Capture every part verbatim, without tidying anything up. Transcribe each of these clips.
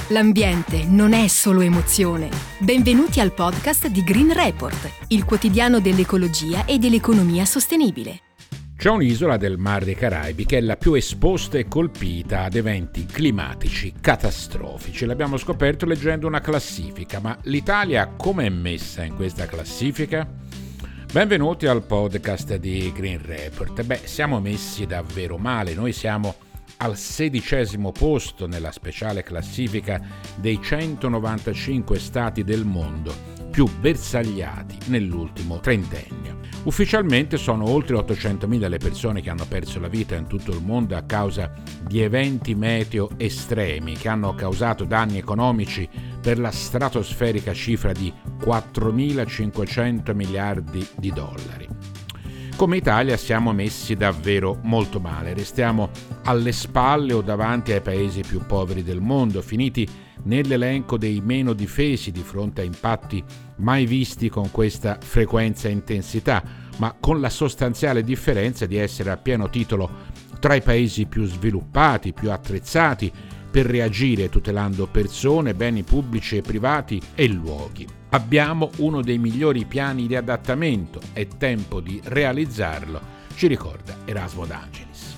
L'ambiente non è solo emozione. Benvenuti al podcast di Green Report, il quotidiano dell'ecologia e dell'economia sostenibile. C'è un'isola del Mar dei Caraibi che è la più esposta e colpita ad eventi climatici catastrofici. L'abbiamo scoperto leggendo una classifica, ma l'Italia come è messa in questa classifica? Benvenuti al podcast di Green Report. Beh, siamo messi davvero male. Noi siamo al sedicesimo posto nella speciale classifica dei centonovantacinque stati del mondo più bersagliati nell'ultimo trentennio. Ufficialmente sono oltre ottocentomila le persone che hanno perso la vita in tutto il mondo a causa di eventi meteo estremi che hanno causato danni economici per la stratosferica cifra di quattromilacinquecento miliardi di dollari. Come Italia siamo messi davvero molto male, restiamo alle spalle o davanti ai paesi più poveri del mondo, finiti nell'elenco dei meno difesi di fronte a impatti mai visti con questa frequenza e intensità, ma con la sostanziale differenza di essere a pieno titolo tra i paesi più sviluppati, più attrezzati per reagire tutelando persone, beni pubblici e privati e luoghi. Abbiamo uno dei migliori piani di adattamento, è tempo di realizzarlo, ci ricorda Erasmo D'Angelis.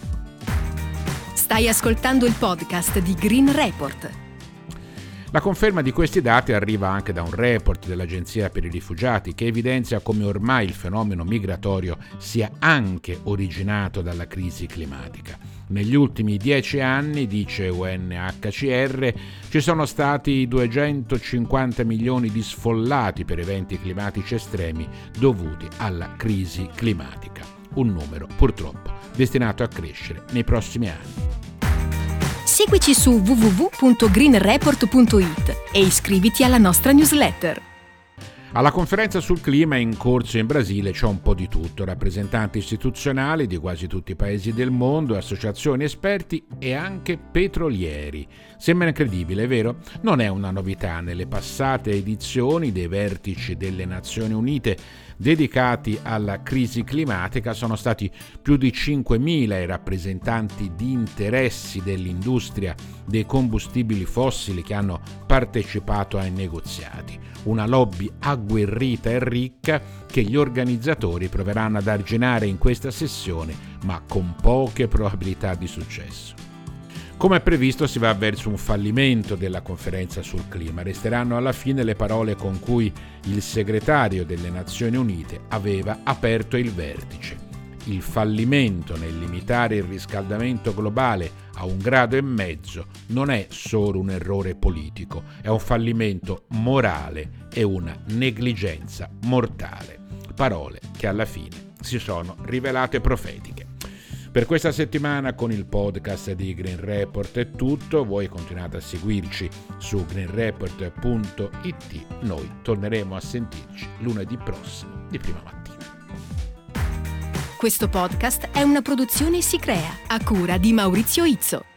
Stai ascoltando il podcast di Green Report. La conferma di questi dati arriva anche da un report dell'Agenzia per i Rifugiati che evidenzia come ormai il fenomeno migratorio sia anche originato dalla crisi climatica. Negli ultimi dieci anni, dice U N H C R, ci sono stati duecentocinquanta milioni di sfollati per eventi climatici estremi dovuti alla crisi climatica. Un numero, purtroppo, destinato a crescere nei prossimi anni. Seguici su w w w punto green report punto i t e iscriviti alla nostra newsletter. Alla conferenza sul clima in corso in Brasile c'è un po' di tutto, rappresentanti istituzionali di quasi tutti i paesi del mondo, associazioni, esperti e anche petrolieri. Sembra incredibile, vero? Non è una novità. Nelle passate edizioni dei vertici delle Nazioni Unite dedicati alla crisi climatica sono stati più di cinquemila i rappresentanti di interessi dell'industria dei combustibili fossili che hanno partecipato ai negoziati. Una lobby agguerrita e ricca che gli organizzatori proveranno ad arginare in questa sessione, ma con poche probabilità di successo. Come previsto si va verso un fallimento della conferenza sul clima. Resteranno alla fine le parole con cui il segretario delle Nazioni Unite aveva aperto il vertice. Il fallimento nel limitare il riscaldamento globale a un grado e mezzo non è solo un errore politico, è un fallimento morale e una negligenza mortale. Parole che alla fine si sono rivelate profetiche. Per questa settimana con il podcast di Green Report è tutto. Voi continuate a seguirci su green report punto i t. Noi torneremo a sentirci lunedì prossimo di prima mattina. Questo podcast è una produzione Sicrea a cura di Maurizio Izzo.